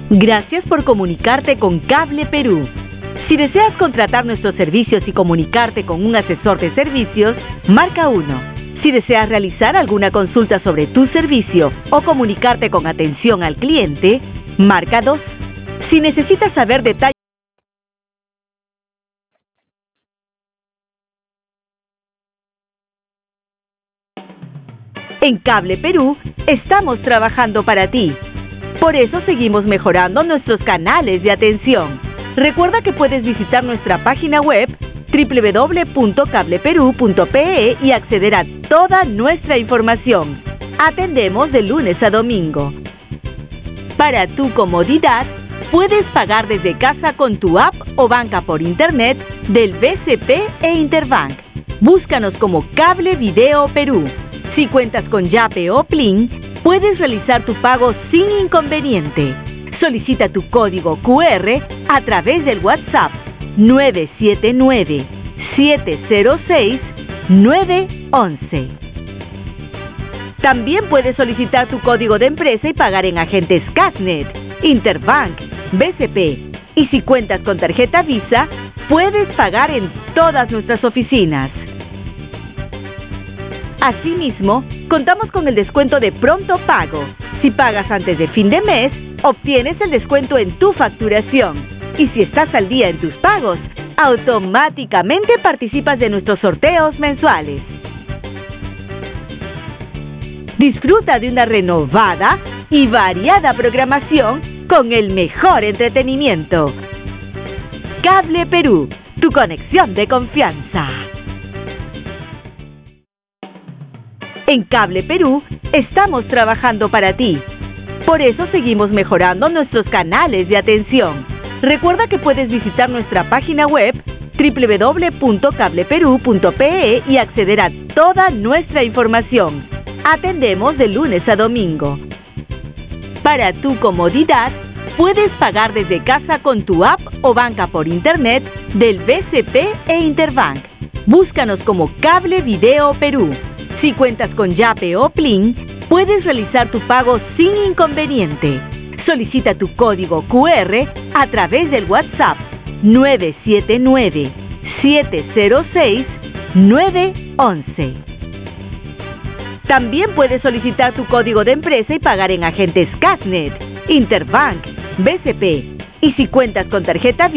Gracias por comunicarte con Cable Perú. Si deseas contratar nuestros servicios y comunicarte con un asesor de servicios, marca 1. Si deseas realizar alguna consulta sobre tu servicio o comunicarte con atención al cliente, marca 2. Si necesitas saber detalles en Cable Perú, estamos trabajando para ti. Por eso seguimos mejorando nuestros canales de atención. Recuerda que puedes visitar nuestra página web www.cableperú.pe y acceder a toda nuestra información. Atendemos de lunes a domingo. Para tu comodidad, puedes pagar desde casa con tu app o banca por internet del BCP e Interbank. Búscanos como Cable Video Perú. Si cuentas con Yape o Plin, puedes realizar tu pago sin inconveniente. Solicita tu código QR a través del WhatsApp 979-706-911. También puedes solicitar tu código de empresa y pagar en agentes Casnet, Interbank, BCP. Y si cuentas con tarjeta Visa, puedes pagar en todas nuestras oficinas. Asimismo, contamos con el descuento de pronto pago. Si pagas antes de fin de mes, obtienes el descuento en tu facturación. Y si estás al día en tus pagos, automáticamente participas de nuestros sorteos mensuales. Disfruta de una renovada y variada programación con el mejor entretenimiento. Cable Perú, tu conexión de confianza. En Cable Perú, estamos trabajando para ti. Por eso seguimos mejorando nuestros canales de atención. Recuerda que puedes visitar nuestra página web www.cableperú.pe y acceder a toda nuestra información. Atendemos de lunes a domingo. Para tu comodidad, puedes pagar desde casa con tu app o banca por internet del BCP e Interbank. Búscanos como Cable Video Perú. Si cuentas con Yape o Plin, puedes realizar tu pago sin inconveniente. Solicita tu código QR a través del WhatsApp 979-706-911. También puedes solicitar tu código de empresa y pagar en agentes Casnet, Interbank, BCP. Y si cuentas con tarjeta Visa,